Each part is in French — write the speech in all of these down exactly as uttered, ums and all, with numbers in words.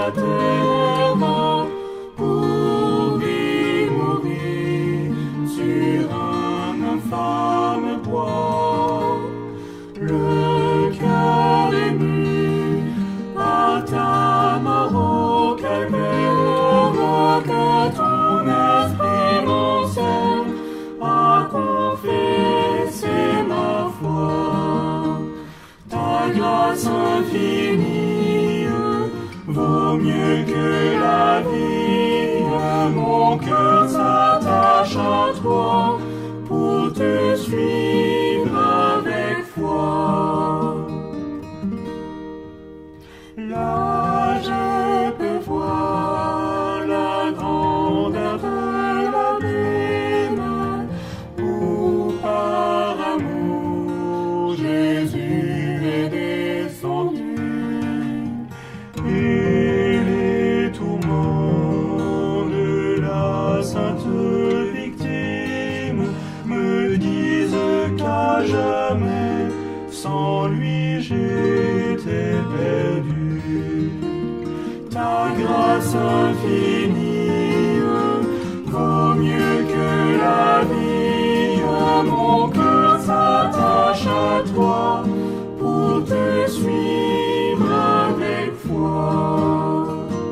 la terre pour y mourir sur un infâme bois. Le cœur ému par ta mort au calvaire, que ton esprit m'enseigne à confesser ma foi. Ta grâce infinie vaut mieux que la vie. Mon cœur s'attache à toi pour te suivre avec foi. Là, je peux voir la grandeur de l'abîme où par amour Jésus est descendu. Et les tourments de la sainte victime me disent qu'à jamais sans lui j'étais perdu. Ta grâce infinie vaut mieux que la vie. Mon cœur s'attache à toi pour te suivre avec foi.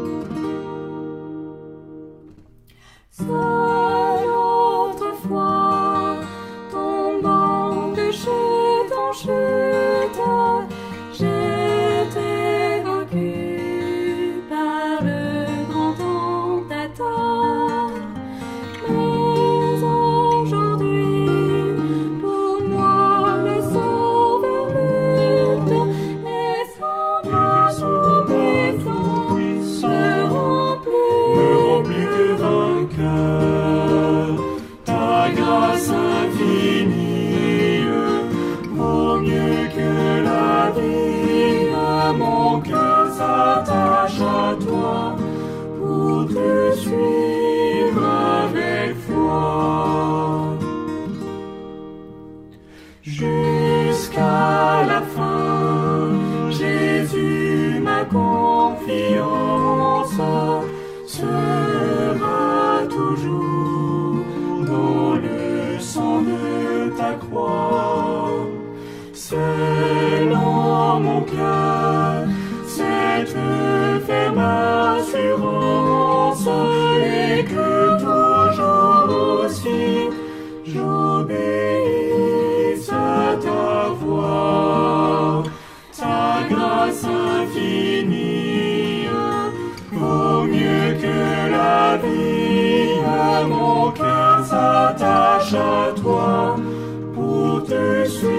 Seul autrefois, tombant de chute en chute, j'étais vaincu par le grand tentateur. Mais aujourd'hui, pour moi, le Sauveur lutte, et son bras tout-puissant me remplit de vainqueur. Ta grâce infinie vaut mieux que la vie. Mon cœur s'attache à toi pour te suivre avec foi. Jusqu'à la fin, Jésus, ma confiance sera toujours dans le sang de ta croix. Selon mon cœur, cette ferme assurance, et que toujours aussi j'obéisse à ta voix. Ta grâce infinie vaut mieux que la vie. Mon cœur s'attache à toi pour te suivre